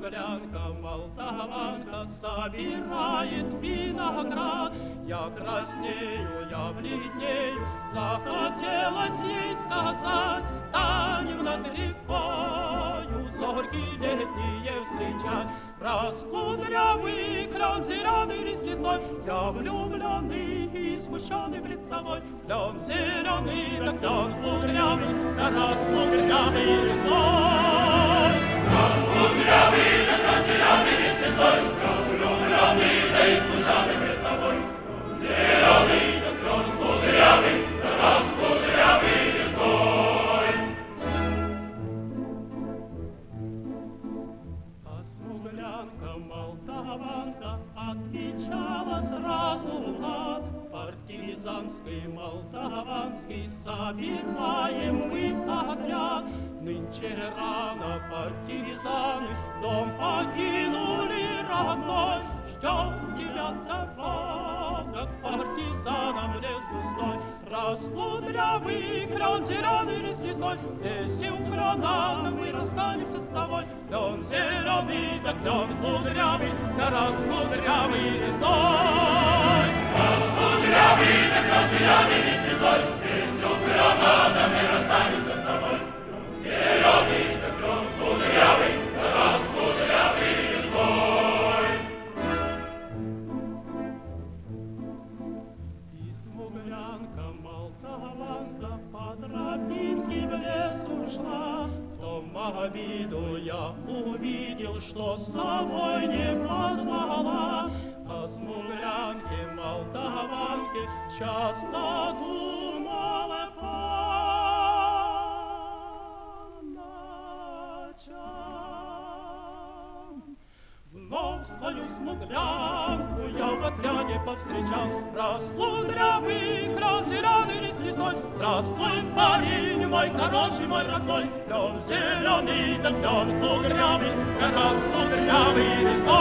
смуглянка, молдаванка собирает виноград. Я краснею, я бледнею, захотелось ей сказать: станем над рекою, зорьки летние встречать. Раскудрявый клен зеленый лист лесной, я влюбленный и смущенный пред тобой. Клен зеленый, да клен кудрявый, да раскудрявый лесной. Раскудрявый, да клен зеленый лист лесной, я влюбленный, да и смущенный пред тобой. Клен зеленый, да клен кудрявый, да раскудрявый лесной. Смуглянка, молдаванка отвечала сразу Влад: партизанский, молдаванский собираем мы отряд. Нынче рано партизаны дом покинули родной. Ждет тебя дорога к партизанам лес густой. Раскудрявый клен зеленый лист лесной, здесь и у крона мы расстанемся с тобой. Клен зеленый, да клен кудрявый, да раскудрявый лесной. Раскудрявый, да клен зеленый лист лесной, здесь у крона мы расстанемся с тобой. Клен зеленый, да клен кудрявый, да раскудрявый лесной. Смуглянка, молдаванка по тропинке в лес ушла. В том обиду я увидел, что с собой не позвала. О смуглянке, молдаванке часто думала по ночам. Вновь свою смуглянку я в отряде повстречал. Раскудрявый клен зеленый лист лесной, здравствуй, парень мой хороший, мой родной. Клен зеленый, да клен кудрявый, да раскудрявый лесной.